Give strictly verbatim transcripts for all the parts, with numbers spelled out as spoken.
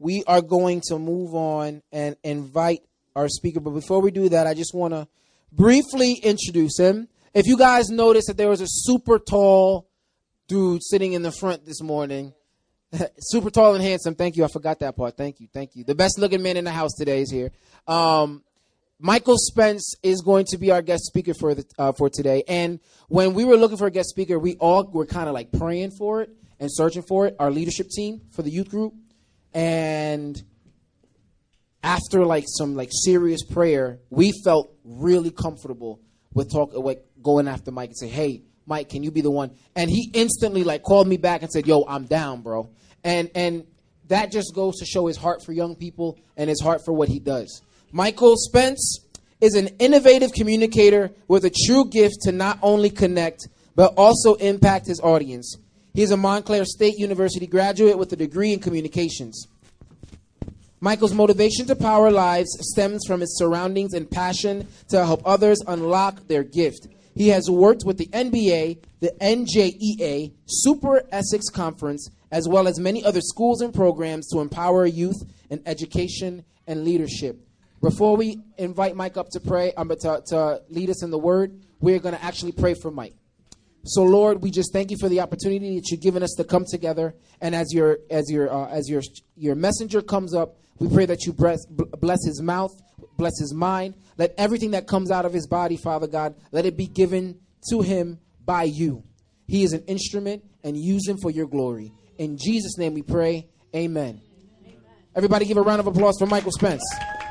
we are going to move on and invite our speaker. But before we do that, I just want to briefly introduce him. If you guys noticed that there was a super tall dude sitting in the front this morning, super tall and handsome. Thank you. I forgot that part. Thank you. Thank you. The best looking man in the house today is here. Um, Michael Spence is going to be our guest speaker for the, uh, for today. And when we were looking for a guest speaker, we all were kind of like praying for it and searching for it, our leadership team for the youth group. And after like some like serious prayer, we felt really comfortable with talk, like going after Mike and say, hey, Mike, can you be the one? And he instantly like called me back and said, yo, I'm down, bro. And and that just goes to show his heart for young people and his heart for what he does. Michael Spence is an innovative communicator with a true gift to not only connect, but also impact his audience. He is a Montclair State University graduate with a degree in communications. Michael's motivation to power lives stems from his surroundings and passion to help others unlock their gift. He has worked with the N B A, the N J E A, Super Essex Conference, as well as many other schools and programs to empower youth in education and leadership. Before we invite Mike up to pray, um, to, to lead us in the word, we're going to actually pray for Mike. So, Lord, we just thank you for the opportunity that you've given us to come together. And as your as your uh, as your your messenger comes up, we pray that you bless, bless his mouth, bless his mind. Let everything that comes out of his body, Father God, let it be given to him by you. He is an instrument, and use him for your glory. In Jesus' name we pray. Amen. Amen. Everybody give a round of applause for Michael Spence.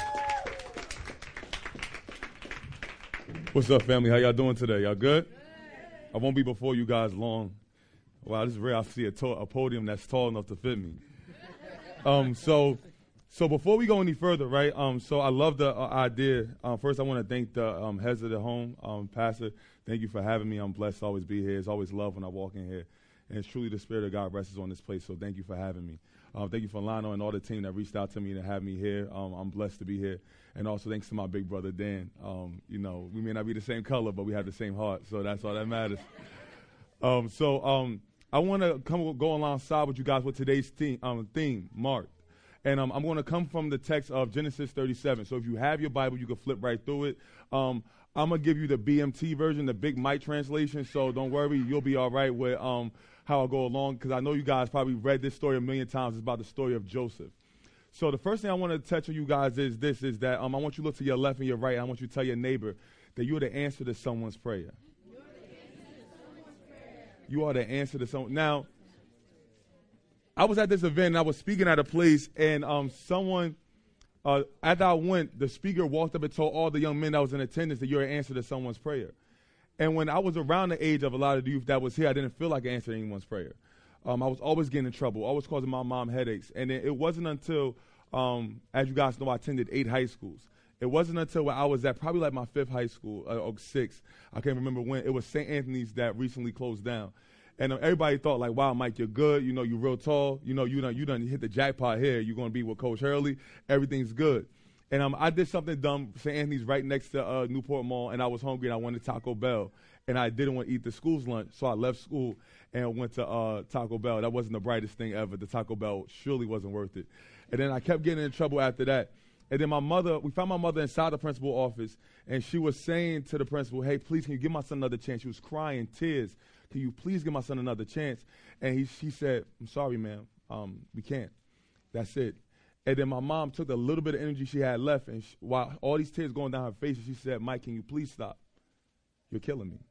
What's up, family? How y'all doing today? Y'all good? I won't be before you guys long. Wow, this is rare. I see a, to- a podium that's tall enough to fit me. Um, so, so before we go any further, right? Um, so I love the uh, idea. Um, first, I want to thank the um, heads of the home, um, Pastor. Thank you for having me. I'm blessed to always be here. It's always love when I walk in here, and it's truly the Spirit of God rests on this place. So, thank you for having me. Um, thank you for Lionel and all the team that reached out to me to have me here. Um, I'm blessed to be here. And also thanks to my big brother, Dan. Um, you know, we may not be the same color, but we have the same heart. So that's all that matters. um, so um, I want to come go alongside with you guys with today's theme, um, theme marked. And um, I'm going to come from the text of Genesis thirty-seven. So if you have your Bible, you can flip right through it. Um, I'm going to give you the B M T version, the Big Mike translation. So don't worry, you'll be all right with um, how I go along. Because I know you guys probably read this story a million times. It's about the story of Joseph. So the first thing I want to touch on you guys is this, is that um, I want you to look to your left and your right. I want you to tell your neighbor that you're the answer to someone's prayer. You are the answer to someone. Now, I was at this event and I was speaking at a place, and um, someone, uh, after I went, the speaker walked up and told all the young men that was in attendance that you're an answer to someone's prayer. And when I was around the age of a lot of the youth that was here, I didn't feel like answering anyone's prayer. Um, I was always getting in trouble, always causing my mom headaches. And it, it wasn't until, um, as you guys know, I attended eight high schools. It wasn't until when I was at probably like my fifth high school, uh, or sixth, I can't remember when, it was Saint Anthony's that recently closed down. And uh, everybody thought like, wow, Mike, you're good. You know, you're real tall. You know, you done, you done hit the jackpot here. You're going to be with Coach Hurley. Everything's good. And um, I did something dumb. Saint Anthony's right next to uh, Newport Mall, and I was hungry, and I wanted Taco Bell. And I didn't want to eat the school's lunch, so I left school and went to uh, Taco Bell. That wasn't the brightest thing ever. The Taco Bell surely wasn't worth it. And then I kept getting in trouble after that. And then my mother, we found my mother inside the principal's office, and she was saying to the principal, hey, please, can you give my son another chance? She was crying, tears. Can you please give my son another chance? And he, she said, I'm sorry, ma'am. Um, we can't. That's it. And then my mom took the little bit of energy she had left, and she, while all these tears going down her face, she said, Mike, can you please stop? You're killing me.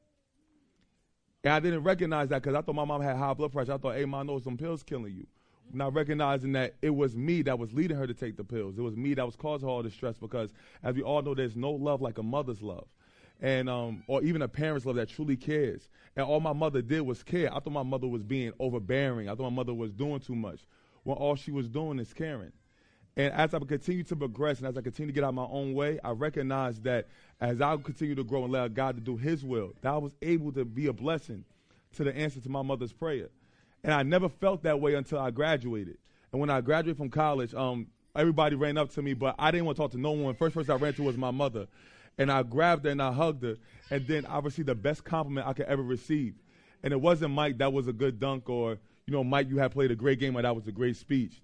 And I didn't recognize that because I thought my mom had high blood pressure. I thought, hey, mom, I know some pills killing you. Not recognizing that it was me that was leading her to take the pills. It was me that was causing her all the stress because, as we all know, there's no love like a mother's love. And um, or even a parent's love that truly cares. And all my mother did was care. I thought my mother was being overbearing. I thought my mother was doing too much, when all she was doing is caring. And as I continue to progress and as I continue to get out my own way, I recognize that as I continue to grow and allow God to do his will, that I was able to be a blessing to the answer to my mother's prayer. And I never felt that way until I graduated. And when I graduated from college, um, everybody ran up to me, but I didn't want to talk to no one. First person I ran to was my mother. And I grabbed her and I hugged her. And then I received the best compliment I could ever receive. And it wasn't, Mike, that was a good dunk, or, you know, Mike, you had played a great game, or that was a great speech.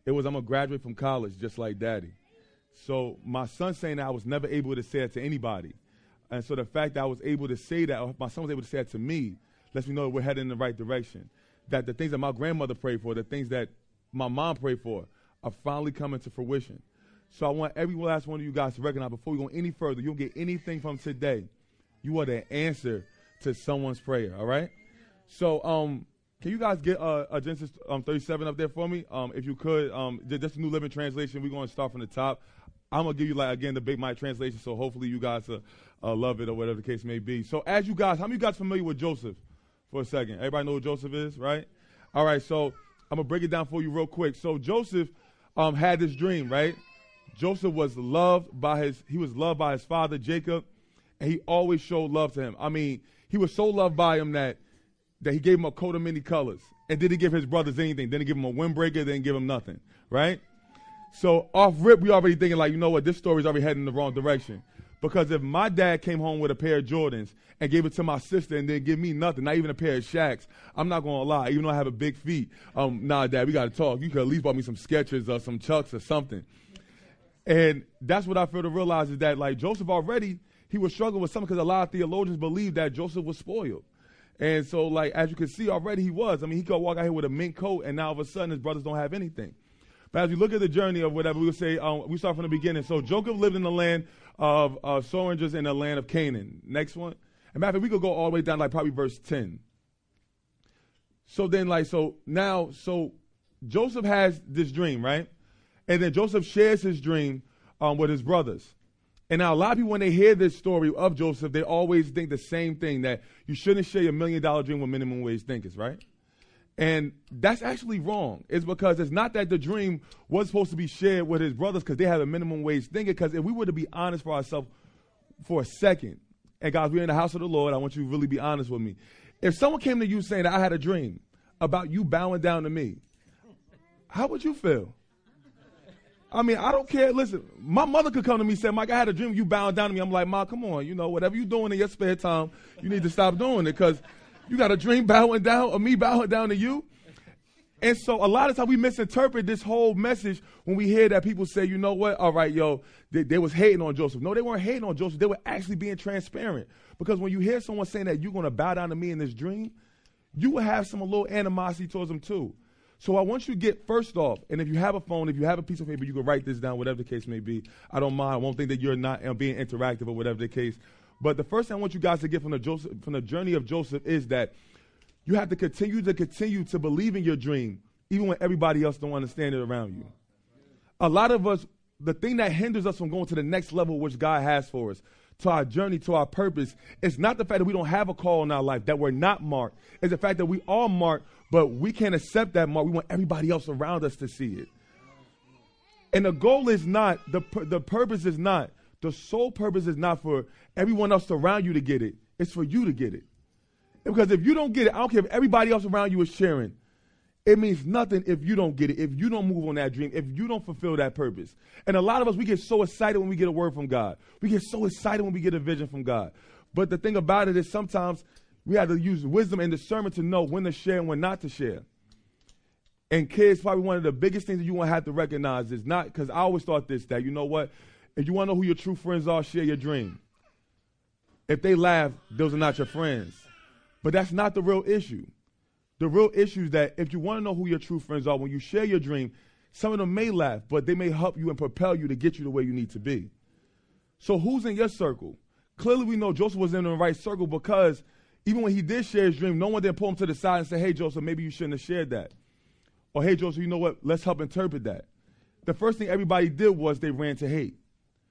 It was, I'm going to graduate from college just like daddy. So my son saying that I was never able to say it to anybody. And so the fact that I was able to say that, or my son was able to say it to me, lets me know that we're heading in the right direction. That the things that my grandmother prayed for, the things that my mom prayed for, are finally coming to fruition. So I want every last one of you guys to recognize before we go any further, you don't get anything from today. You are the answer to someone's prayer, all right? So um, can you guys get uh, a Genesis um, thirty-seven up there for me? Um, if you could, um, just a New Living Translation. We're going to start from the top. I'm going to give you, like, again, the Big Mike translation, so hopefully you guys uh, uh, love it or whatever the case may be. So as you guys, how many of you guys familiar with Joseph for a second? Everybody know who Joseph is, right? All right, so I'm going to break it down for you real quick. So Joseph um, had this dream, right? Joseph was loved by his, he was loved by his father, Jacob, and he always showed love to him. I mean, he was so loved by him that, that he gave him a coat of many colors. And didn't give his brothers anything. Didn't give him a windbreaker, didn't give him nothing, right? So off rip, we already thinking like, you know what, this story's already heading in the wrong direction. Because if my dad came home with a pair of Jordans and gave it to my sister and didn't give me nothing, not even a pair of Shaqs, I'm not going to lie, even though I have a big feet, um, nah, Dad, we got to talk. You could at least buy me some Skechers or some Chucks or something. And that's what I feel to realize is that, like, Joseph already, he was struggling with something because a lot of theologians believe that Joseph was spoiled. And so, like, as you can see already, he was. I mean, he could walk out here with a mink coat, and now all of a sudden his brothers don't have anything. But as we look at the journey of whatever, we would say, um, we start from the beginning. So Joseph lived in the land of uh, sojourners in the land of Canaan. Next one. And matter of fact, we could go all the way down, like, probably verse ten. So then, like, so now, so Joseph has this dream, right? And then Joseph shares his dream um, with his brothers. And now a lot of people, when they hear this story of Joseph, they always think the same thing, that you shouldn't share your million dollar dream with minimum wage thinkers, right? And that's actually wrong. It's because it's not that the dream was supposed to be shared with his brothers because they have a minimum wage thinker. Because if we were to be honest for ourselves for a second, and guys, we're in the house of the Lord, I want you to really be honest with me. If someone came to you saying that I had a dream about you bowing down to me, how would you feel? I mean, I don't care. Listen, my mother could come to me and say, Mike, I had a dream you bowing down to me. I'm like, Ma, come on. You know, whatever you're doing in your spare time, you need to stop doing it because you got a dream bowing down or me bowing down to you. And so a lot of times we misinterpret this whole message when we hear that people say, you know what? All right, yo, they, they was hating on Joseph. No, they weren't hating on Joseph. They were actually being transparent. Because when you hear someone saying that you're going to bow down to me in this dream, you will have some a little animosity towards them too. So I want you to get, first off, and if you have a phone, if you have a piece of paper, you can write this down, whatever the case may be. I don't mind. I won't think that you're not uh, being interactive or whatever the case. But the first thing I want you guys to get from the Joseph, from the journey of Joseph is that you have to continue to continue to believe in your dream, even when everybody else don't understand it around you. A lot of us, the thing that hinders us from going to the next level which God has for us, to our journey, to our purpose, it's not the fact that we don't have a call in our life, that we're not marked. It's the fact that we are marked, but we can't accept that mark. We want everybody else around us to see it. And the goal is not, the, the purpose is not, the sole purpose is not for everyone else around you to get it. It's for you to get it. Because if you don't get it, I don't care if everybody else around you is sharing. It means nothing if you don't get it, if you don't move on that dream, if you don't fulfill that purpose. And a lot of us, we get so excited when we get a word from God. We get so excited when we get a vision from God. But the thing about it is sometimes we have to use wisdom and discernment to know when to share and when not to share. And kids, probably one of the biggest things that you want to have to recognize is not, because I always thought this, that you know what, if you want to know who your true friends are, share your dream. If they laugh, those are not your friends. But that's not the real issue. The real issue is that if you want to know who your true friends are, when you share your dream, some of them may laugh, but they may help you and propel you to get you to where you need to be. So who's in your circle? Clearly we know Joseph was in the right circle because even when he did share his dream, no one did pull him to the side and say, hey, Joseph, maybe you shouldn't have shared that. Or, hey, Joseph, you know what? Let's help interpret that. The first thing everybody did was they ran to hate.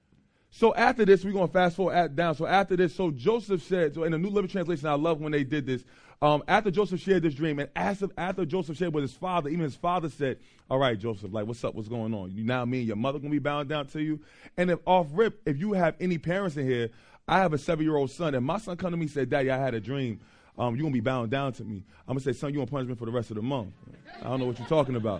So after this, we're going to fast forward at, down. So after this, so Joseph said, so in the New Living Translation, I love when they did this. Um, after Joseph shared this dream, and after, after Joseph shared with his father, even his father said, all right, Joseph, like, what's up? What's going on? You now me and your mother going to be bowing down to you? And if off rip, if you have any parents in here, I have a seven-year-old son, and my son come to me and said, Daddy, I had a dream. Um, you're going to be bowing down to me. I'm going to say, son, you on punishment for the rest of the month. I don't know what you're talking about.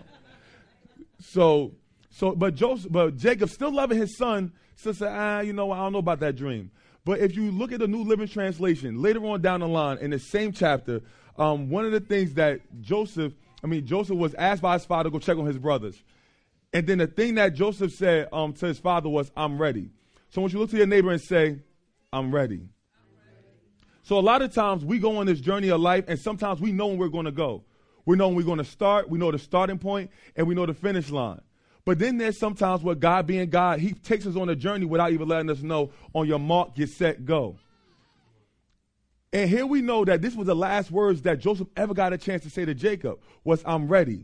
So, so, but Joseph, but Jacob, still loving his son, still said, ah, you know, I don't know about that dream. But if you look at the New Living Translation, later on down the line, in the same chapter, um, one of the things that Joseph, I mean, Joseph was asked by his father to go check on his brothers. And then the thing that Joseph said um, to his father was, I'm ready. So I want you to look to your neighbor and say, I'm ready. So a lot of times we go on this journey of life, and sometimes we know when we're going to go. We know when we're going to start, we know the starting point, and we know the finish line. But then there's sometimes where God being God, he takes us on a journey without even letting us know, on your mark, get set, go. And here we know that this was the last words that Joseph ever got a chance to say to Jacob, was, I'm ready.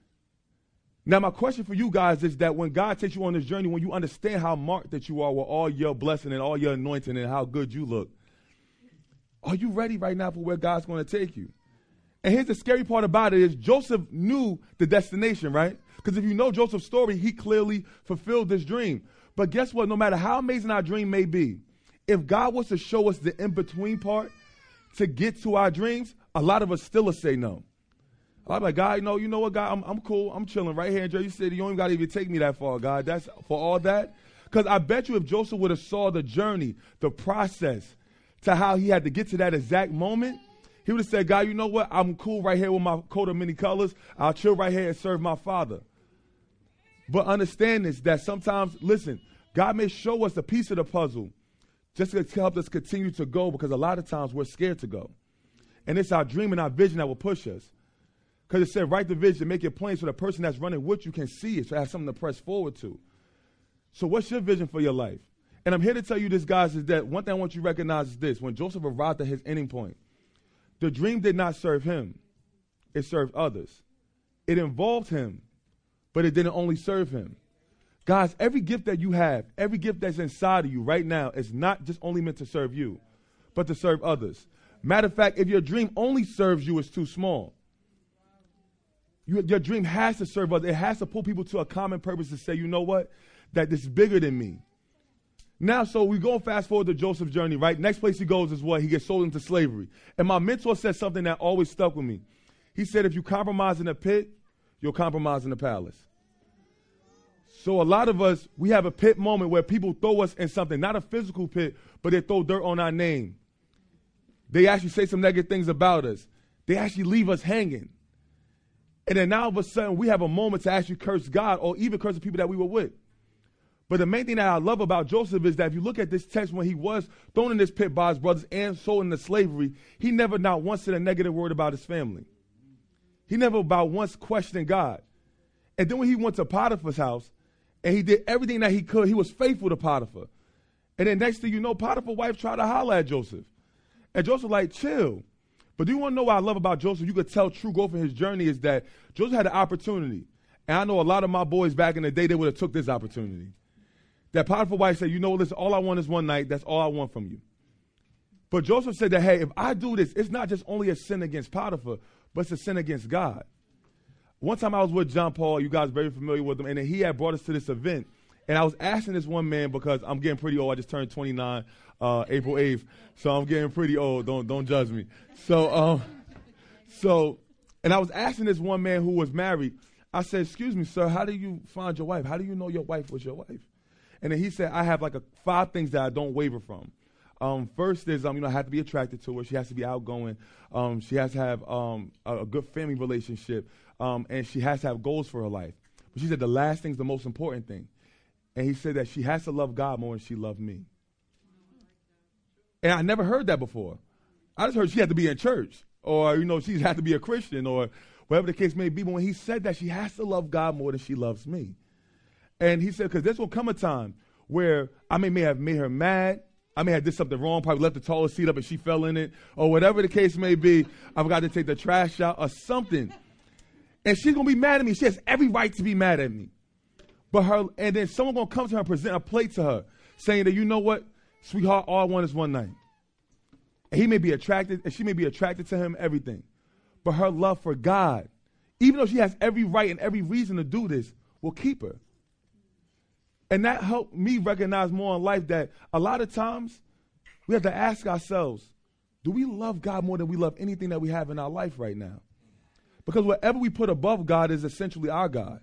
Now, my question for you guys is that when God takes you on this journey, when you understand how marked that you are with all your blessing and all your anointing and how good you look, are you ready right now for where God's going to take you? And here's the scary part about it is Joseph knew the destination, right? Because if you know Joseph's story, he clearly fulfilled this dream. But guess what? No matter how amazing our dream may be, if God was to show us the in-between part to get to our dreams, a lot of us still will say no. I'm like, God, you know, you know what, God, I'm, I'm cool. I'm chilling right here in Jersey City. You don't even got to even take me that far, God. That's for all that. Because I bet you if Joseph would have saw the journey, the process to how he had to get to that exact moment, he would have said, God, you know what? I'm cool right here with my coat of many colors. I'll chill right here and serve my father. But understand this, that sometimes, listen, God may show us a piece of the puzzle just to help us continue to go, because a lot of times we're scared to go. And it's our dream and our vision that will push us. Because it said, write the vision, make it plain so the person that's running with you can see it, so have something to press forward to. So what's your vision for your life? And I'm here to tell you this, guys, is that one thing I want you to recognize is this. When Joseph arrived at his ending point, the dream did not serve him. It served others. It involved him, but it didn't only serve him. Guys, every gift that you have, every gift that's inside of you right now is not just only meant to serve you, but to serve others. Matter of fact, if your dream only serves you, it's too small. You, your dream has to serve others. It has to pull people to a common purpose to say, you know what, that this is bigger than me. Now, so we go fast forward to Joseph's journey, right? Next place he goes is what? He gets sold into slavery. And my mentor said something that always stuck with me. He said, if you compromise in the pit, you'll compromise in the palace. So a lot of us, we have a pit moment where people throw us in something, not a physical pit, but they throw dirt on our name. They actually say some negative things about us. They actually leave us hanging. And then now all of a sudden we have a moment to actually curse God or even curse the people that we were with. But the main thing that I love about Joseph is that if you look at this text, when he was thrown in this pit by his brothers and sold into slavery, he never not once said a negative word about his family. He never about once questioned God. And then when he went to Potiphar's house and he did everything that he could, he was faithful to Potiphar. And then next thing you know, Potiphar's wife tried to holler at Joseph. And Joseph like, chill. But do you want to know what I love about Joseph? You could tell true growth in his journey is that Joseph had an opportunity. And I know a lot of my boys back in the day, they would have took this opportunity. That Potiphar's wife said, you know, listen, all I want is one night. That's all I want from you. But Joseph said that, hey, if I do this, it's not just only a sin against Potiphar, but it's a sin against God. One time I was with John Paul, you guys are very familiar with him, and then he had brought us to this event. And I was asking this one man, because I'm getting pretty old. I just turned twenty-nine uh, April eighth, so I'm getting pretty old. Don't don't judge me. So, um, so, and I was asking this one man who was married. I said, excuse me, sir, how do you find your wife? How do you know your wife was your wife? And then he said, I have like a, five things that I don't waver from. Um, first is, um, you know, I have to be attracted to her. She has to be outgoing. Um, she has to have um, a, a good family relationship. Um, and she has to have goals for her life. But she said the last thing is the most important thing. And he said that she has to love God more than she loved me. And I never heard that before. I just heard she had to be in church, or, you know, she had to be a Christian, or whatever the case may be. But when he said that, she has to love God more than she loves me. And he said, because there's going to come a time where I may, may have made her mad. I may have did something wrong, probably left the toilet seat up and she fell in it, or whatever the case may be. I forgot to take the trash out or something. And she's going to be mad at me. She has every right to be mad at me. But her, and then someone going to come to her and present a plate to her saying that, you know what, sweetheart, all I want is one night. And he may be attracted, and she may be attracted to him, everything. But her love for God, even though she has every right and every reason to do this, will keep her. And that helped me recognize more in life that a lot of times we have to ask ourselves, do we love God more than we love anything that we have in our life right now? Because whatever we put above God is essentially our God.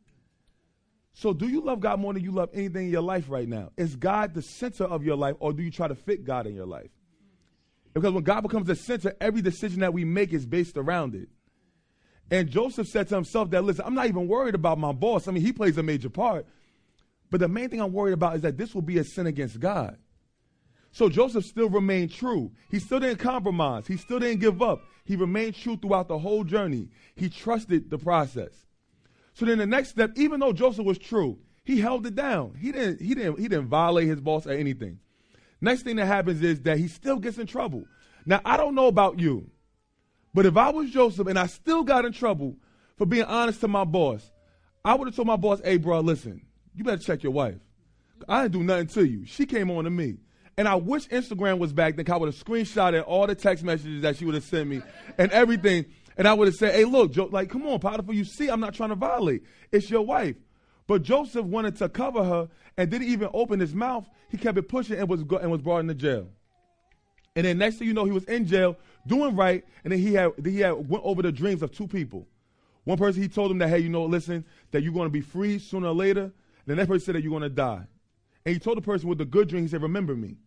So do you love God more than you love anything in your life right now? Is God the center of your life, or do you try to fit God in your life? Because when God becomes the center, every decision that we make is based around it. And Joseph said to himself that, listen, I'm not even worried about my boss. I mean, he plays a major part. But the main thing I'm worried about is that this will be a sin against God. So Joseph still remained true. He still didn't compromise. He still didn't give up. He remained true throughout the whole journey. He trusted the process. So then the next step, even though Joseph was true, he held it down. He didn't, he didn't, he didn't violate his boss or anything. Next thing that happens is that he still gets in trouble. Now, I don't know about you, but if I was Joseph and I still got in trouble for being honest to my boss, I would have told my boss, hey, bro, listen, you better check your wife. I didn't do nothing to you. She came on to me. And I wish Instagram was back then. I would have screenshotted all the text messages that she would have sent me and everything. And I would have said, hey, look, Joe, like, come on, Potiphar, you see, I'm not trying to violate. It's your wife. But Joseph wanted to cover her and didn't even open his mouth. He kept it pushing and was go- and was brought into jail. And then next thing you know, he was in jail doing right. And then he had he had went over the dreams of two people. One person, he told him that, hey, you know, listen, that you're going to be free sooner or later. The next person said that you're going to die. And he told the person with the good dream, he said, remember me.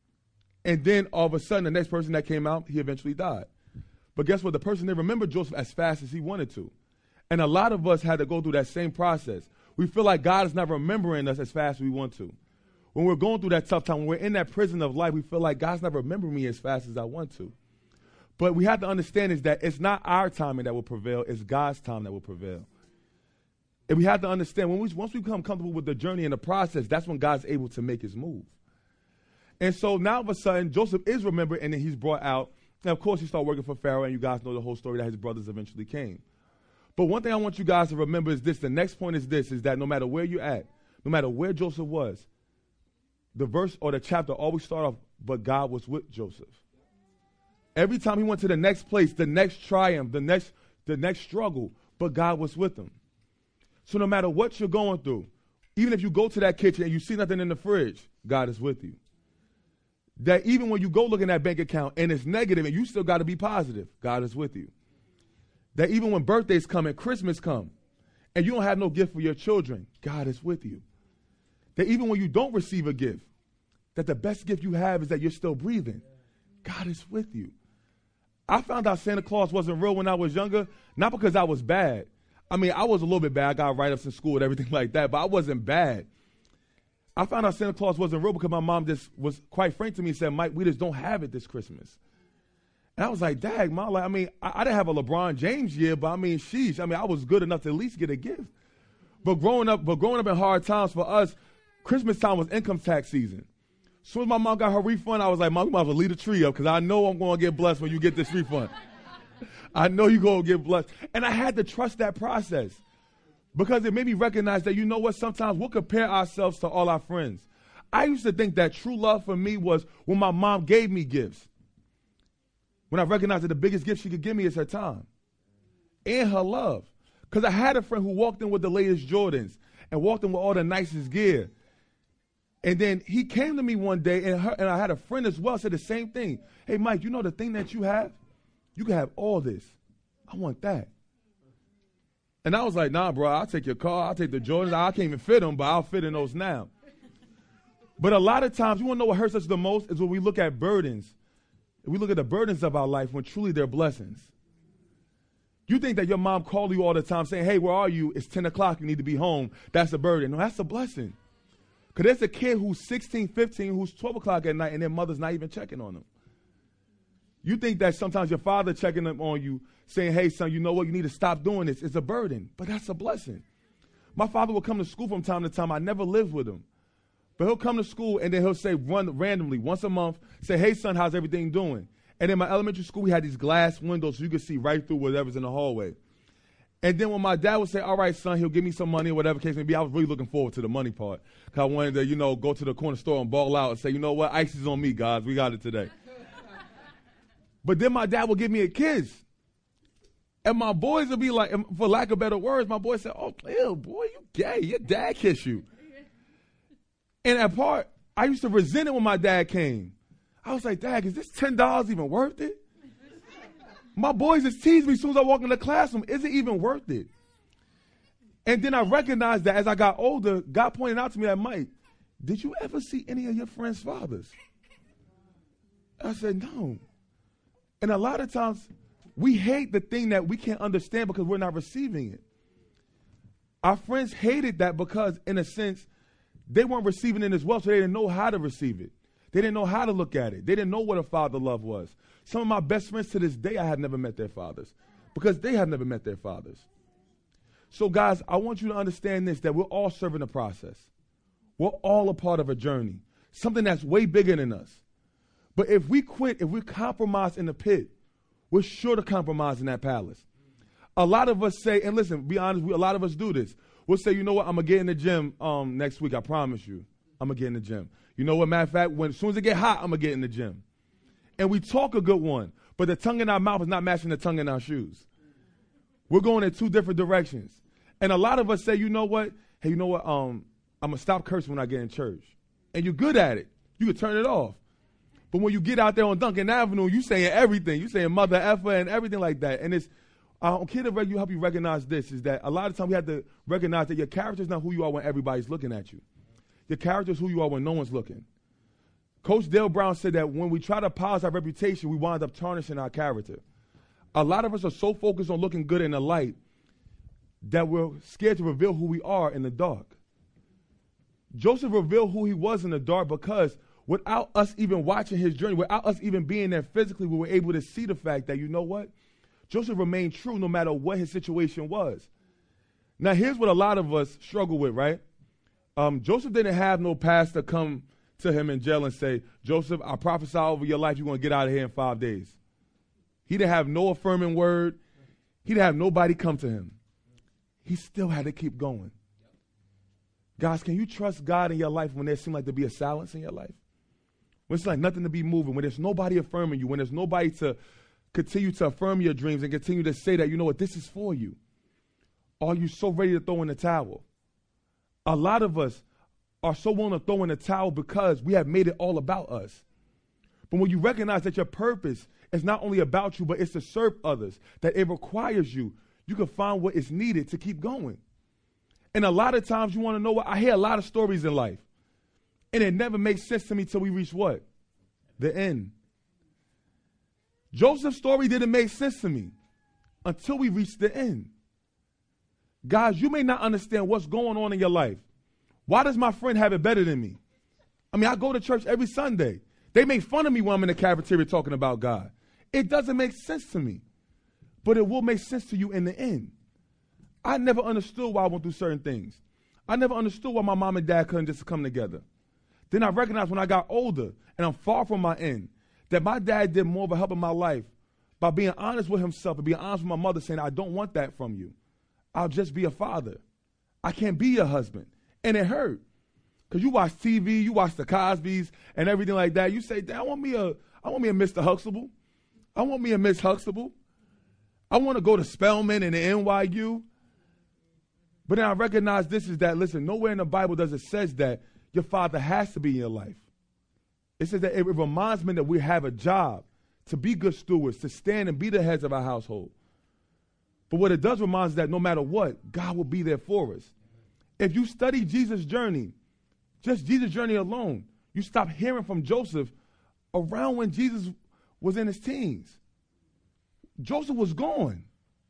And then all of a sudden, the next person that came out, he eventually died. But guess what? The person didn't remember Joseph as fast as he wanted to. And a lot of us had to go through that same process. We feel like God is not remembering us as fast as we want to. When we're going through that tough time, when we're in that prison of life, we feel like God's not remembering me as fast as I want to. But we have to understand is that it's not our timing that will prevail, it's God's time that will prevail. And we have to understand, when we, once we become comfortable with the journey and the process, that's when God's able to make his move. And so now all of a sudden, Joseph is remembered, and then he's brought out. And of course, he started working for Pharaoh, and you guys know the whole story that his brothers eventually came. But one thing I want you guys to remember is this. The next point is this, is that no matter where you're at, no matter where Joseph was, the verse or the chapter always start off, but God was with Joseph. Every time he went to the next place, the next triumph, the next, the next struggle, but God was with him. So no matter what you're going through, even if you go to that kitchen and you see nothing in the fridge, God is with you. That even when you go look in that bank account and it's negative and you still got to be positive, God is with you. That even when birthdays come and Christmas come and you don't have no gift for your children, God is with you. That even when you don't receive a gift, that the best gift you have is that you're still breathing. God is with you. I found out Santa Claus wasn't real when I was younger, not because I was bad. I mean, I was a little bit bad. I got write-ups in school and everything like that, but I wasn't bad. I found out Santa Claus wasn't real because my mom just was quite frank to me and said, Mike, we just don't have it this Christmas. And I was like, dang, Mom, like, I mean, I, I didn't have a LeBron James year, but I mean, sheesh. I mean, I was good enough to at least get a gift. But growing up, but growing up in hard times for us, Christmas time was income tax season. As soon as my mom got her refund, I was like, Mom, we might as well leave the tree up because I know I'm going to get blessed when you get this refund. I know you're going to get blessed. And I had to trust that process because it made me recognize that, you know what, sometimes we'll compare ourselves to all our friends. I used to think that true love for me was when my mom gave me gifts. When I recognized that the biggest gift she could give me is her time and her love. Because I had a friend who walked in with the latest Jordans and walked in with all the nicest gear. And then he came to me one day, and, her, and I had a friend as well said the same thing. Hey, Mike, you know the thing that you have? You can have all this. I want that. And I was like, nah, bro, I'll take your car. I'll take the Jordans. I can't even fit them, but I'll fit in those now. But a lot of times, you want to know what hurts us the most is when we look at burdens. We look at the burdens of our life when truly they're blessings. You think that your mom called you all the time saying, hey, where are you? It's ten o'clock. You need to be home. That's a burden. No, that's a blessing. Because there's a kid who's sixteen, fifteen, who's twelve o'clock at night, and their mother's not even checking on them. You think that sometimes your father checking up on you, saying, hey, son, you know what? You need to stop doing this. It's a burden, but that's a blessing. My father would come to school from time to time. I never lived with him. But he'll come to school, and then he'll say run randomly once a month, say, hey, son, how's everything doing? And in my elementary school, we had these glass windows so you could see right through whatever's in the hallway. And then when my dad would say, all right, son, he'll give me some money or whatever case may be, I was really looking forward to the money part. Because I wanted to, you know, go to the corner store and ball out and say, you know what, ice is on me, guys. We got it today. But then my dad would give me a kiss. And my boys would be like, for lack of better words, my boys said, oh, ew, boy, you gay. Your dad kissed you. And at part, I used to resent it when my dad came. I was like, Dad, is this ten dollars even worth it? My boys just teased me as soon as I walk in the classroom. Is it even worth it? And then I recognized that as I got older, God pointed out to me that, Mike, did you ever see any of your friends' fathers? I said, no. And a lot of times, We hate the thing that we can't understand because we're not receiving it. Our friends hated that because, in a sense, they weren't receiving it as well, so they didn't know how to receive it. They didn't know how to look at it. They didn't know what a father love was. Some of my best friends to this day, I have never met their fathers because they have never met their fathers. So, guys, I want you to understand this, that we're all serving a process. We're all a part of a journey, something that's way bigger than us. But if we quit, if we compromise in the pit, we're sure to compromise in that palace. A lot of us say, and listen, be honest, we, a lot of us do this. We'll say, you know what, I'm going to get in the gym um, next week, I promise you. I'm going to get in the gym. You know what, matter of fact, when, as soon as it get hot, I'm going to get in the gym. And we talk a good one, but the tongue in our mouth is not matching the tongue in our shoes. We're going in two different directions. And a lot of us say, you know what, hey, you know what, um, I'm going to stop cursing when I get in church. And you're good at it. You can turn it off. But when you get out there on Duncan Avenue, you saying everything. You saying mother effer and everything like that. And it's, I'm here to you help you recognize this, is that a lot of times we have to recognize that your character is not who you are when everybody's looking at you. Your character is who you are when no one's looking. Coach Dale Brown said that when we try to polish our reputation, we wind up tarnishing our character. A lot of us are so focused on looking good in the light that we're scared to reveal who we are in the dark. Joseph revealed who he was in the dark because without us even watching his journey, without us even being there physically, we were able to see the fact that, you know what? Joseph remained true no matter what his situation was. Now, here's what a lot of us struggle with, right? Um, Joseph didn't have no pastor come to him in jail and say, Joseph, I prophesy over your life, you're going to get out of here in five days. He didn't have no affirming word. He didn't have nobody come to him. He still had to keep going. Guys, can you trust God in your life when there seems like to be a silence in your life? When it's like nothing to be moving, when there's nobody affirming you, when there's nobody to continue to affirm your dreams and continue to say that, you know what, this is for you. Are you so ready to throw in the towel? A lot of us are so willing to throw in the towel because we have made it all about us. But when you recognize that your purpose is not only about you, but it's to serve others, that it requires you, you can find what is needed to keep going. And a lot of times you want to know what, I hear a lot of stories in life. And it never makes sense to me till we reach what? The end. Joseph's story didn't make sense to me until we reached the end. Guys, you may not understand what's going on in your life. Why does my friend have it better than me? I mean, I go to church every Sunday. They make fun of me when I'm in the cafeteria talking about God. It doesn't make sense to me, but it will make sense to you in the end. I never understood why I went through certain things. I never understood why my mom and dad couldn't just come together. Then I recognized when I got older, and I'm far from my end, that my dad did more of a help in my life by being honest with himself and being honest with my mother, saying, I don't want that from you. I'll just be a father. I can't be your husband. And it hurt. Because you watch T V, you watch the Cosbys and everything like that. You say, Dad, I want me a, I want me a Mister Huxtable. I want me a Miss Huxtable. I want to go to Spelman and the N Y U. But then I recognize this is that, listen, nowhere in the Bible does it says that your father has to be in your life. It says that it reminds me that we have a job to be good stewards, to stand and be the heads of our household. But what it does remind us that no matter what, God will be there for us. If you study Jesus' journey, just Jesus' journey alone, you stop hearing from Joseph around when Jesus was in his teens. Joseph was gone.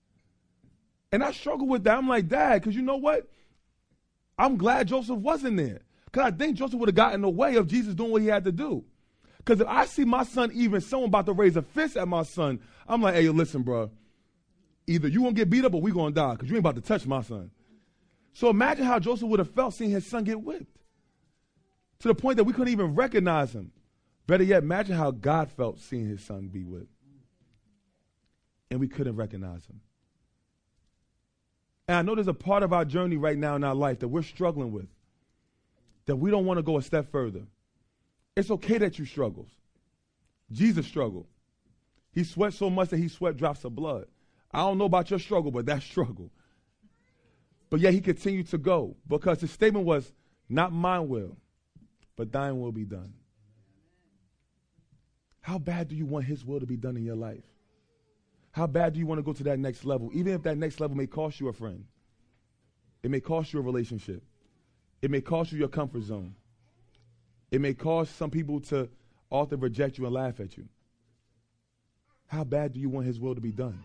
And I struggle with that. I'm like, Dad, because you know what? I'm glad Joseph wasn't there. Because I think Joseph would have gotten in the way of Jesus doing what he had to do. Because if I see my son, even someone about to raise a fist at my son, I'm like, hey, listen, bro. Either you going to get beat up or we going to die because you ain't about to touch my son. So imagine how Joseph would have felt seeing his son get whipped. To the point that we couldn't even recognize him. Better yet, imagine how God felt seeing his son be whipped. And we couldn't recognize him. And I know there's a part of our journey right now in our life that we're struggling with, that we don't want to go a step further. It's okay that you struggle. Jesus struggled. He sweat so much that he sweat drops of blood. I don't know about your struggle, but that struggle. But yet he continued to go because his statement was, not mine will, but thine will be done. How bad do you want his will to be done in your life? How bad do you want to go to that next level? Even if that next level may cost you a friend. It may cost you a relationship. It may cost you your comfort zone. It may cause some people to often reject you and laugh at you. how bad do you want his will to be done?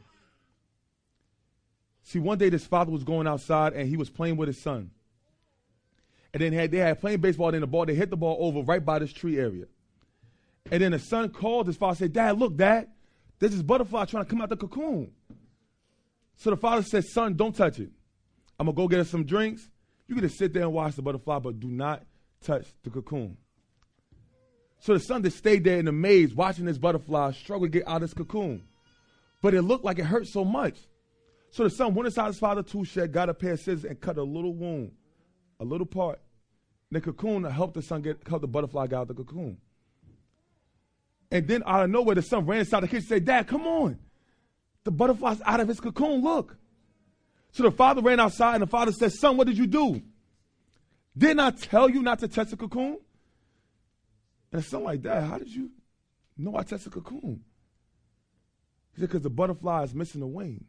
See, one day this father was going outside and he was playing with his son. And then had, they had playing baseball, and the ball, they hit the ball over right by this tree area. And then the son called his father and said, Dad, look, Dad, there's this butterfly trying to come out the cocoon. So the father said, son, don't touch it. I'm going to go get us some drinks. You can just sit there and watch the butterfly, but do not touch the cocoon. So the son just stayed there in the maze watching this butterfly struggle to get out of this cocoon. But it looked like it hurt so much. So the son went inside his father's tool shed, got a pair of scissors, and cut a little wound, a little part. And the cocoon helped the son get, help the butterfly get out of the cocoon. And then out of nowhere, the son ran inside the kitchen and said, Dad, come on. The butterfly's out of his cocoon, look. So the father ran outside, and the father said, son, what did you do? Didn't I tell you not to touch the cocoon? And the son like, Dad, how did you know I touched the cocoon? He said, because the butterfly is missing a wing.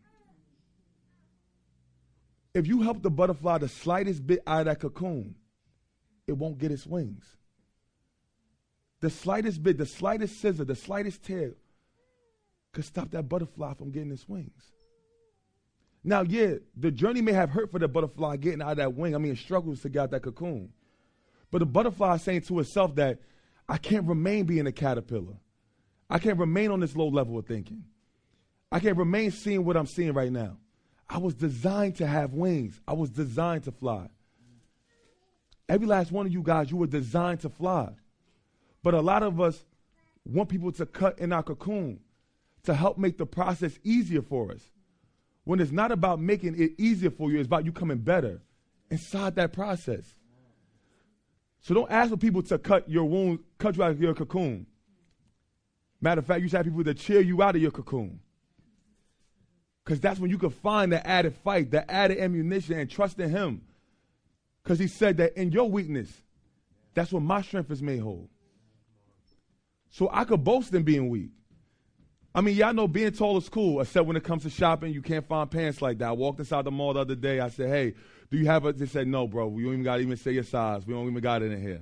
If you help the butterfly the slightest bit out of that cocoon, it won't get its wings. The slightest bit, the slightest scissor, the slightest tear could stop that butterfly from getting its wings. Now, yeah, the journey may have hurt for the butterfly getting out of that wing. I mean, it struggles to get out that cocoon. But the butterfly is saying to itself that I can't remain being a caterpillar. I can't remain on this low level of thinking. I can't remain seeing what I'm seeing right now. I was designed to have wings. I was designed to fly. Every last one of you guys, you were designed to fly. But a lot of us want people to cut in our cocoon to help make the process easier for us. When it's not about making it easier for you, it's about you coming better inside that process. So don't ask for people to cut your wound, cut you out of your cocoon. Matter of fact, you should have people to cheer you out of your cocoon. Because that's when you can find the added fight, the added ammunition, and trust in him. Because he said that in your weakness, that's when my strength is made whole. So I could boast in being weak. I mean, y'all know being tall is cool, except when it comes to shopping, you can't find pants like that. I walked inside the mall the other day. I said, hey, do you have a, they said, no, bro, we don't even got to even say your size. We don't even got it in here.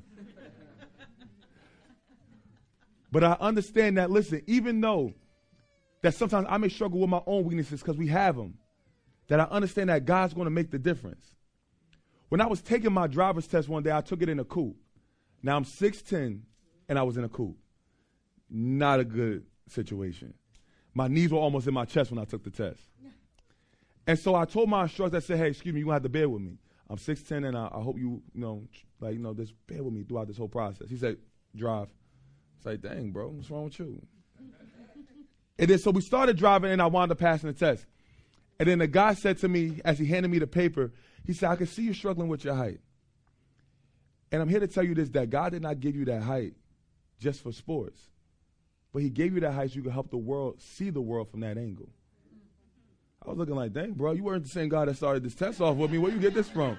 But I understand that, listen, even though that sometimes I may struggle with my own weaknesses because we have them, that I understand that God's going to make the difference. When I was taking my driver's test one day, I took it in a coupe. Now I'm six ten, and I was in a coupe. Not a good situation. My knees were almost in my chest when I took the test. And so I told my instructor, I said, hey, excuse me, you're going to have to bear with me. I'm six ten, and I, I hope you, you know, like, you know, just bear with me throughout this whole process. He said, drive. I was like, dang, bro, what's wrong with you? And then so we started driving, and I wound up passing the test. And then the guy said to me, as he handed me the paper, he said, I can see you struggling with your height. And I'm here to tell you this, that God did not give you that height just for sports. But he gave you that height so you can help the world see the world from that angle. I was looking like, dang, bro, you weren't the same guy that started this test off with me. Where you get this from?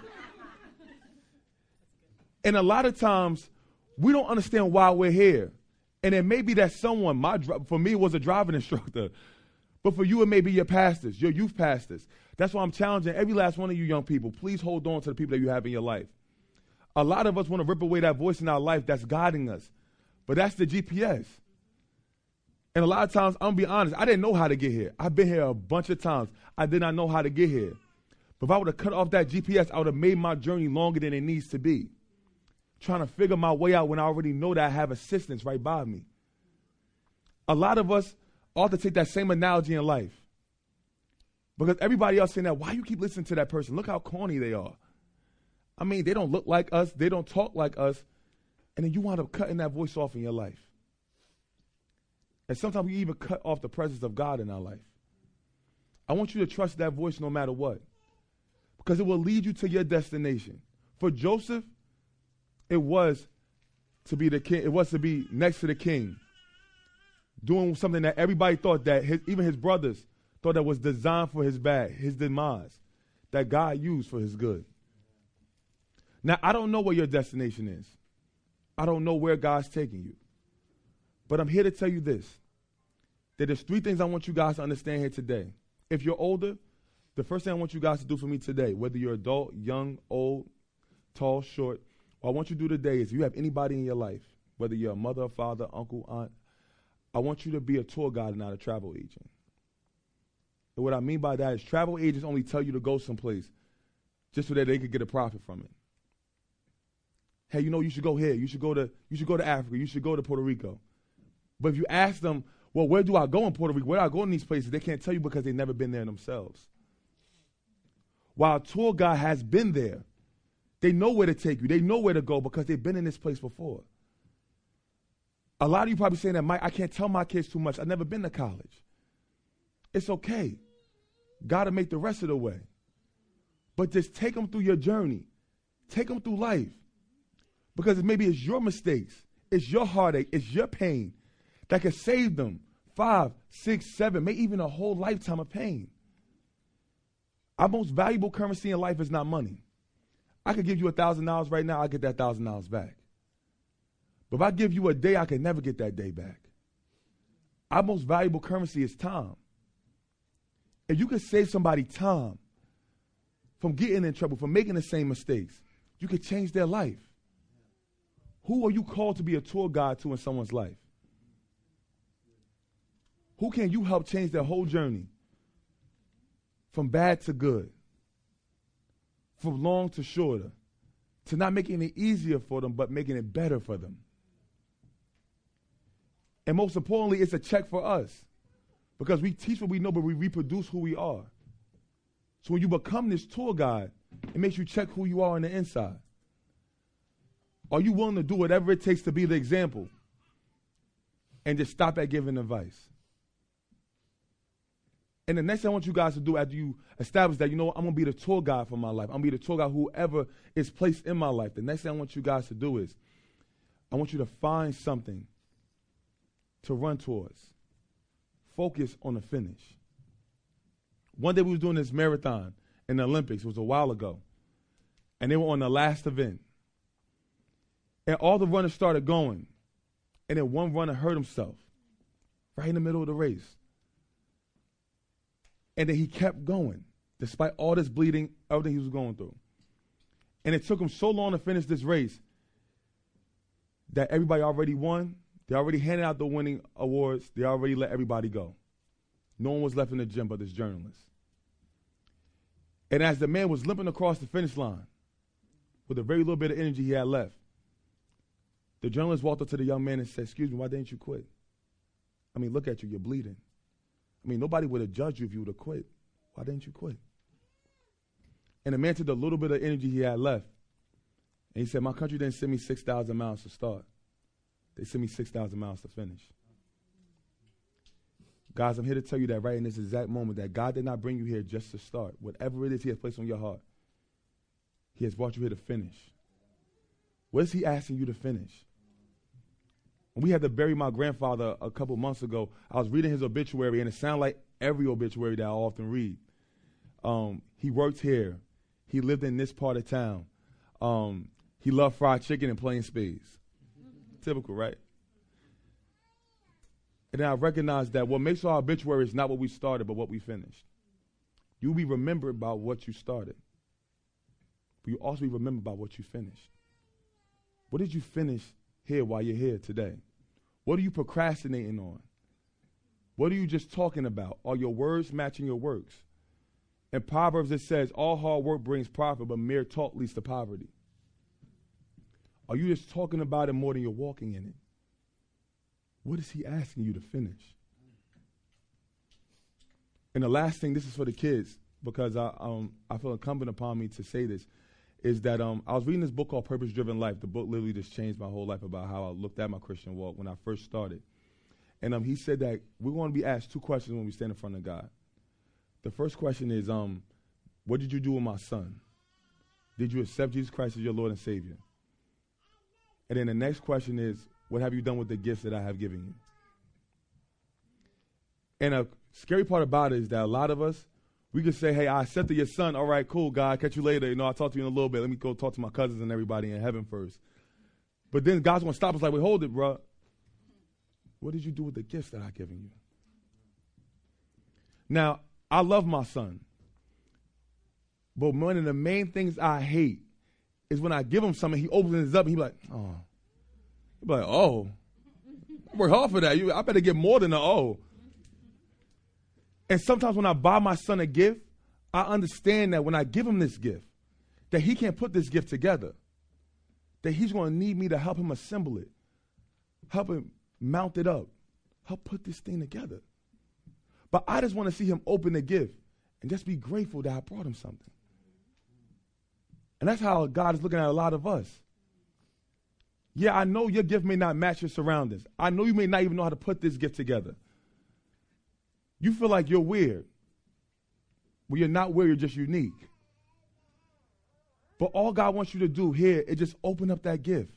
And a lot of times, we don't understand why we're here. And it may be that someone, my for me, was a driving instructor. But for you, it may be your pastors, your youth pastors. That's why I'm challenging every last one of you young people. Please hold on to the people that you have in your life. A lot of us want to rip away that voice in our life that's guiding us. But that's the G P S. And a lot of times, I'm going to be honest, I didn't know how to get here. I've been here a bunch of times. I did not know how to get here. But if I would have cut off that G P S, I would have made my journey longer than it needs to be. Trying to figure my way out when I already know that I have assistance right by me. A lot of us ought to take that same analogy in life. Because everybody else saying that, why you keep listening to that person? Look how corny they are. I mean, they don't look like us. They don't talk like us. And then you wind up cutting that voice off in your life. And sometimes we even cut off the presence of God in our life. I want you to trust that voice no matter what. Because it will lead you to your destination. For Joseph, it was to be the king. It was to be next to the king. Doing something that everybody thought that, his, even his brothers, thought that was designed for his bad, his demise, that God used for his good. Now, I don't know where your destination is. I don't know where God's taking you. But I'm here to tell you this, that there's three things I want you guys to understand here today. If you're older, the first thing I want you guys to do for me today, whether you're adult, young, old, tall, short, what I want you to do today is if you have anybody in your life, whether you're a mother, father, uncle, aunt, I want you to be a tour guide and not a travel agent. And what I mean by that is travel agents only tell you to go someplace just so that they could get a profit from it. Hey, you know, you should go here. You should go to you should go to Africa. You should go to Puerto Rico. But if you ask them, well, where do I go in Puerto Rico? Where do I go in these places? They can't tell you because they've never been there themselves. While a tour guide has been there, they know where to take you. They know where to go because they've been in this place before. A lot of you probably saying that, Mike, I can't tell my kids too much. I've never been to college. It's okay. God will make the rest of the way. But just take them through your journey. Take them through life. Because maybe it's your mistakes, it's your heartache, it's your pain that can save them five, six, seven, maybe even a whole lifetime of pain. Our most valuable currency in life is not money. I could give you a thousand dollars right now, I get that thousand dollars back. But if I give you a day, I can never get that day back. Our most valuable currency is time. If you can save somebody time from getting in trouble, from making the same mistakes, you can change their life. Who are you called to be a tour guide to in someone's life? Who can you help change their whole journey from bad to good, from long to shorter, to not making it easier for them, but making it better for them? And most importantly, it's a check for us because we teach what we know, but we reproduce who we are. So when you become this tour guide, it makes you check who you are on the inside. Are you willing to do whatever it takes to be the example and just stop at giving advice? And the next thing I want you guys to do after you establish that, you know what, I'm going to be the tour guide for my life. I'm going to be the tour guide whoever is placed in my life. The next thing I want you guys to do is I want you to find something to run towards. Focus on the finish. One day we were doing this marathon in the Olympics. It was a while ago. And they were on the last event. And all the runners started going. And then one runner hurt himself right in the middle of the race. And then he kept going, despite all this bleeding, everything he was going through. And it took him so long to finish this race that everybody already won. They already handed out the winning awards. They already let everybody go. No one was left in the gym but this journalist. And as the man was limping across the finish line with a very little bit of energy he had left, the journalist walked up to the young man and said, "Excuse me, why didn't you quit? I mean, look at you, you're bleeding. I mean, nobody would have judged you if you would have quit. Why didn't you quit?" And the man took the little bit of energy he had left, and he said, "My country didn't send me six thousand miles to start. They sent me six thousand miles to finish." Guys, I'm here to tell you that right in this exact moment that God did not bring you here just to start. Whatever it is he has placed on your heart, he has brought you here to finish. What is he asking you to finish? When we had to bury my grandfather a couple months ago, I was reading his obituary, and it sounded like every obituary that I often read. Um, he worked here. He lived in this part of town. Um, he loved fried chicken and playing spades. Typical, right? And then I recognized that what makes our obituary is not what we started, but what we finished. You'll be remembered by what you started, but you'll also be remembered by what you finished. What did you finish here while you're here today? What are you procrastinating on? What are you just talking about? Are your words matching your works? In Proverbs it says, all hard work brings profit, but mere talk leads to poverty. Are you just talking about it more than you're walking in it? What is he asking you to finish? And the last thing, this is for the kids, because I um I feel incumbent upon me to say this, is that um I was reading this book called Purpose Driven Life. The book literally just changed my whole life about how I looked at my Christian walk when I first started. And um he said that we're going to be asked two questions when we stand in front of God. The first question is, um, what did you do with my son? Did you accept Jesus Christ as your Lord and Savior? And then the next question is, what have you done with the gifts that I have given you? And a scary part about it is that a lot of us, we can say, hey, I accepted your son. All right, cool, God, catch you later. You know, I'll talk to you in a little bit. Let me go talk to my cousins and everybody in heaven first. But then God's going to stop us like, wait, hold it, bro. What did you do with the gifts that I've given you? Now, I love my son. But one of the main things I hate is when I give him something, he opens it up and he be like, oh. He be like, oh. work hard for that. You, I better get more than an O. And sometimes when I buy my son a gift, I understand that when I give him this gift, that he can't put this gift together. That he's going to need me to help him assemble it, help him mount it up, help put this thing together. But I just want to see him open the gift and just be grateful that I brought him something. And that's how God is looking at a lot of us. Yeah, I know your gift may not match your surroundings. I know you may not even know how to put this gift together. You feel like you're weird. Well, you're not weird, you're just unique. But all God wants you to do here is just open up that gift.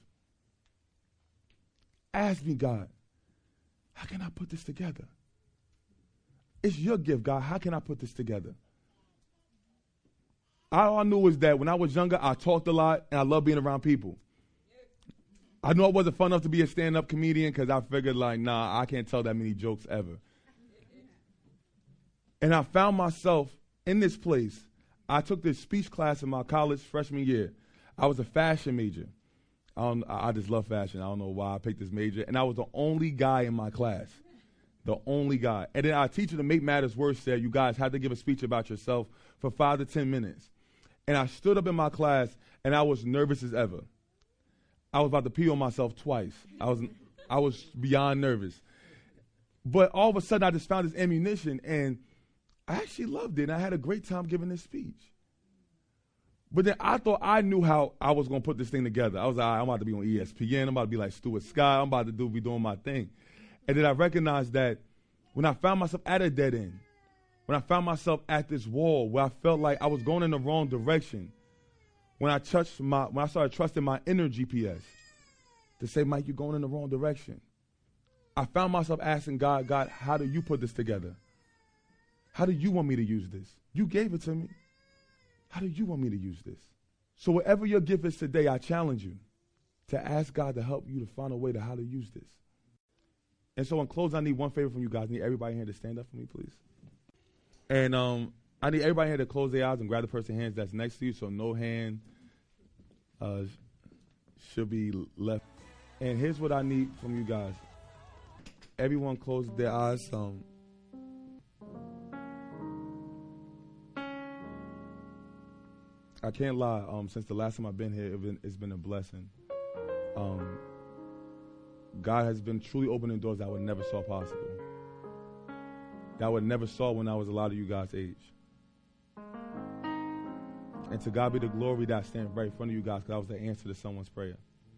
Ask me, God, how can I put this together? It's your gift, God. How can I put this together? All I knew was that when I was younger, I talked a lot, and I loved being around people. I knew I wasn't fun enough to be a stand-up comedian because I figured, like, nah, I can't tell that many jokes ever. And I found myself in this place. I took this speech class in my college freshman year. I was a fashion major. I, don't, I just love fashion. I don't know why I picked this major. And I was the only guy in my class. The only guy. And then our teacher, to make matters worse, said, you guys have to give a speech about yourself for five to ten minutes. And I stood up in my class, and I was nervous as ever. I was about to pee on myself twice. I was I was beyond nervous. But all of a sudden, I just found this ammunition, and I actually loved it, and I had a great time giving this speech. But then I thought I knew how I was going to put this thing together. I was like, right, I'm about to be on E S P N. I'm about to be like Stuart Scott. I'm about to do be doing my thing. And then I recognized that when I found myself at a dead end, when I found myself at this wall where I felt like I was going in the wrong direction, when I touched my, when I started trusting my inner G P S to say, Mike, you're going in the wrong direction, I found myself asking God, God, how do you put this together? How do you want me to use this? You gave it to me. How do you want me to use this? So whatever your gift is today, I challenge you to ask God to help you to find a way to how to use this. And so in closing, I need one favor from you guys. I need everybody here to stand up for me, please. And um, I need everybody here to close their eyes and grab the person's hands that's next to you, so no hand uh, should be left. And here's what I need from you guys. Everyone close their eyes. Um, I can't lie. Um, since the last time I've been here, it been, it's been a blessing. Um, God has been truly opening doors that I would never saw possible. That I would never saw when I was a lot of you guys' age. And to God be the glory that I stand right in front of you guys, because I was the answer to someone's prayer.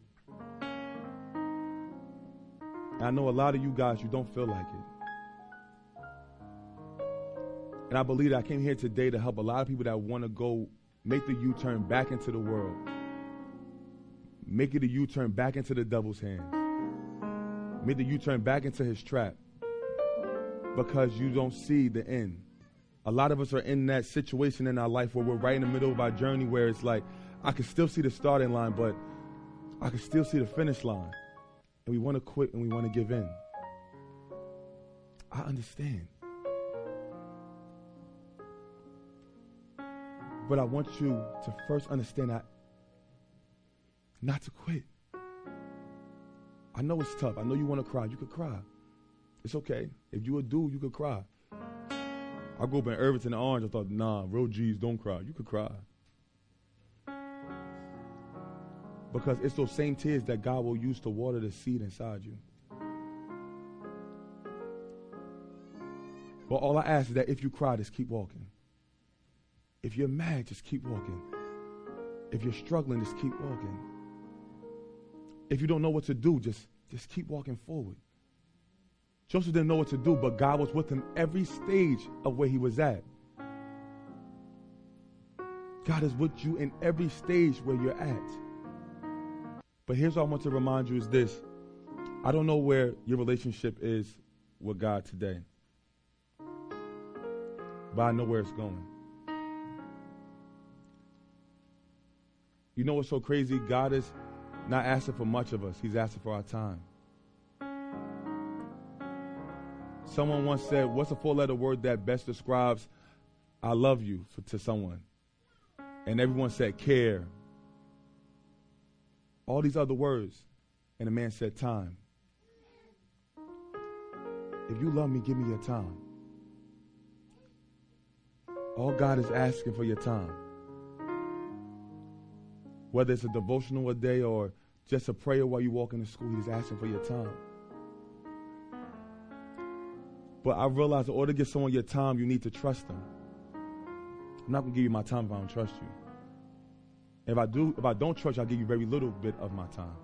And I know a lot of you guys, you don't feel like it. And I believe that I came here today to help a lot of people that want to go make the U-turn back into the world. Make it a U-turn back into the devil's hands. Make the U-turn back into his trap. Because you don't see the end. A lot of us are in that situation in our life where we're right in the middle of our journey where it's like, I can still see the starting line, but I can still see the finish line. And we want to quit and we want to give in. I understand. But I want you to first understand that not to quit. I know it's tough. I know you want to cry. You could cry. It's okay. If you a dude, you could cry. I grew up in Irvington and Orange. I thought, nah, real G's don't cry. You could cry. Because it's those same tears that God will use to water the seed inside you. But all I ask is that if you cry, just keep walking. If you're mad, just keep walking. If you're struggling, just keep walking. If you don't know what to do, just, just keep walking forward. Joseph didn't know what to do, but God was with him every stage of where he was at. God is with you in every stage where you're at. But here's what I want to remind you is this. I don't know where your relationship is with God today, but I know where it's going. You know what's so crazy? God is not asking for much of us. He's asking for our time. Someone once said, what's a four-letter word that best describes I love you for, to someone? And everyone said care. All these other words. And the man said time. if you love me, give me your time. All God is asking for your time. Whether it's a devotional a day or just a prayer while you walk into school, he's asking for your time. But I realize in order to give someone your time, you need to trust them. I'm not going to give you my time if I don't trust you. If I do, if I don't trust you, I'll give you very little bit of my time.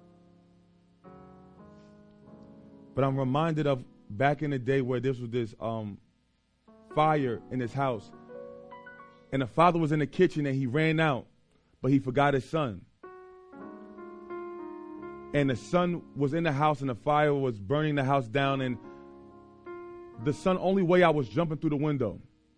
But I'm reminded of back in the day where this was this um, fire in his house. And the father was in the kitchen and he ran out, but he forgot his son. And the son was in the house and the fire was burning the house down, and the son only way out was jumping through the window.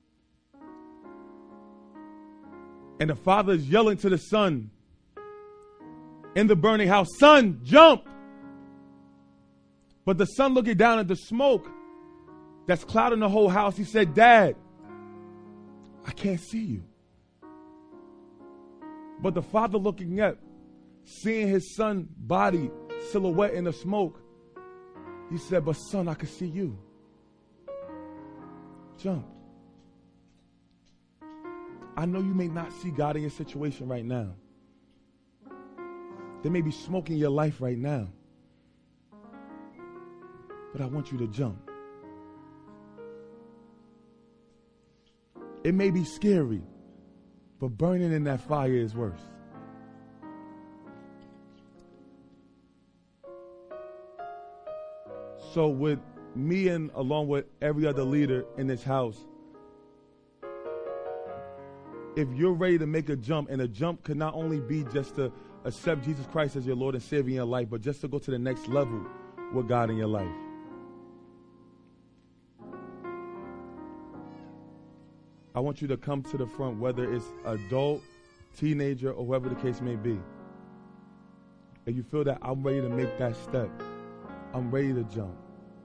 And the father is yelling to the son in the burning house, "Son, jump!" But the son, looking down at the smoke that's clouding the whole house, he said, "Dad, I can't see you." But the father, looking up, seeing his son's body silhouette in the smoke, he said, "But son, I can see you. Jump." I know you may not see God in your situation right now. There may be smoke in your life right now. But I want you to jump. It may be scary, but burning in that fire is worse. So with me and along with every other leader in this house, if you're ready to make a jump, and a jump could not only be just to accept Jesus Christ as your Lord and Savior in your life, but just to go to the next level with God in your life. I want you to come to the front, whether it's adult, teenager, or whoever the case may be. If you feel that I'm ready to make that step, I'm ready to jump.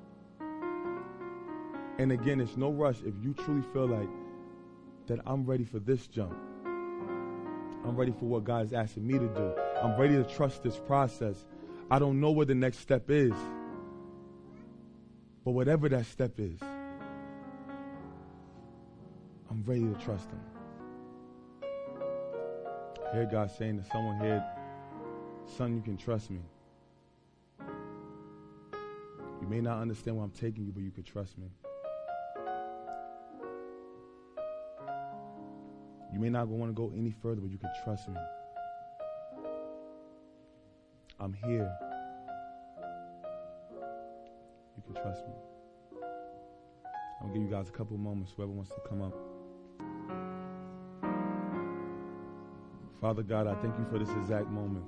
And again, it's no rush. If you truly feel like that I'm ready for this jump, I'm ready for what God is asking me to do, I'm ready to trust this process. I don't know what the next step is, but whatever that step is, I'm ready to trust him. I hear God saying to someone here, "Son, you can trust me. You may not understand where I'm taking you, but you can trust me. You may not want to go any further, but you can trust me. I'm here. You can trust me." I'm going to give you guys a couple of moments, whoever wants to come up. Father God, I thank you for this exact moment.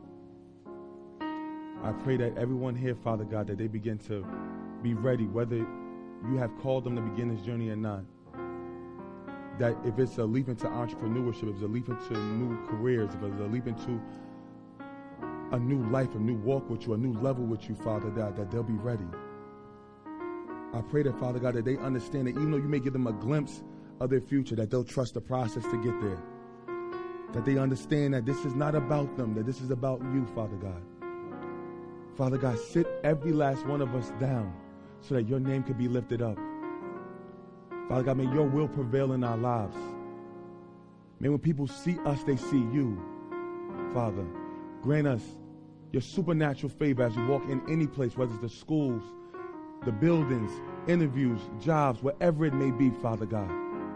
I pray that everyone here, Father God, that they begin to be ready, whether you have called them to begin this journey or not. That if it's a leap into entrepreneurship, if it's a leap into new careers, if it's a leap into a new life, a new walk with you, a new level with you, Father God, that they'll be ready. I pray that, Father God, that they understand that even though you may give them a glimpse of their future, that they'll trust the process to get there. That they understand that this is not about them, that this is about you, Father God. Father God, sit every last one of us down so that your name can be lifted up. Father God, may your will prevail in our lives. May when people see us, they see you. Father, grant us your supernatural favor as we walk in any place, whether it's the schools, the buildings, interviews, jobs, wherever it may be, Father God.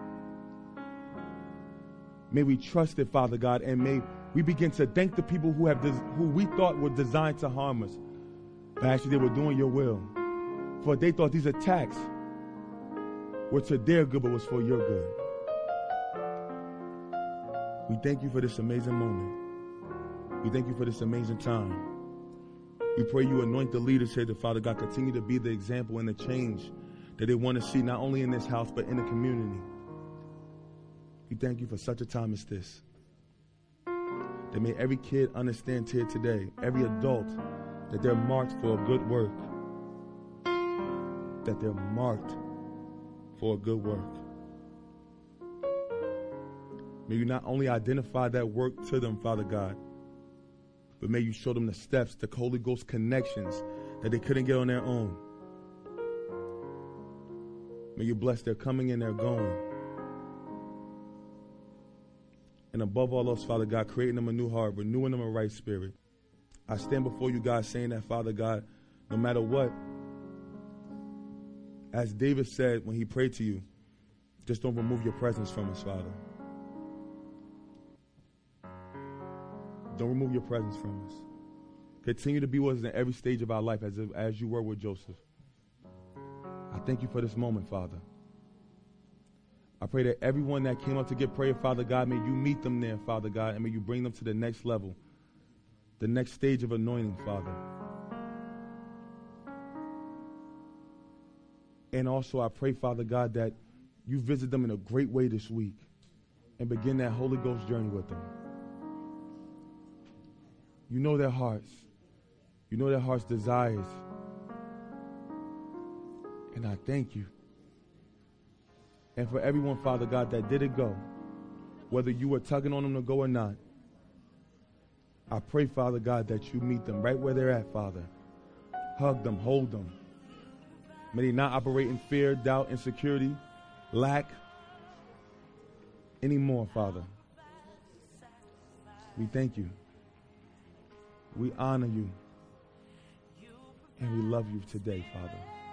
May we trust it, Father God, and may we begin to thank the people who have des- who we thought were designed to harm us, but actually they were doing your will. For they thought these attacks were to their good, but was for your good. We thank you for this amazing moment. We thank you for this amazing time. We pray you anoint the leaders here, that Father God, continue to be the example and the change that they want to see, not only in this house, but in the community. We thank you for such a time as this. That may every kid understand here today, every adult, that they're marked for a good work. That they're marked for a good work. May you not only identify that work to them, Father God, but may you show them the steps, the Holy Ghost connections that they couldn't get on their own. May you bless their coming and their going. And above all else, Father God, creating them a new heart, renewing them a right spirit. I stand before you, God, saying that, Father God, no matter what, as David said when he prayed to you, just don't remove your presence from us, Father. Don't remove your presence from us. Continue to be with us in every stage of our life as, if, as you were with Joseph. I thank you for this moment, Father. I pray that everyone that came up to get prayer, Father God, may you meet them there, Father God, and may you bring them to the next level, the next stage of anointing, Father. And also I pray, Father God, that you visit them in a great way this week and begin that Holy Ghost journey with them. You know their hearts. You know their heart's desires. And I thank you. And for everyone, Father God, that didn't go, whether you were tugging on them to go or not, I pray, Father God, that you meet them right where they're at, Father. Hug them, hold them. May they not operate in fear, doubt, insecurity, lack anymore, Father. We thank you. We honor you. And we love you today, Father.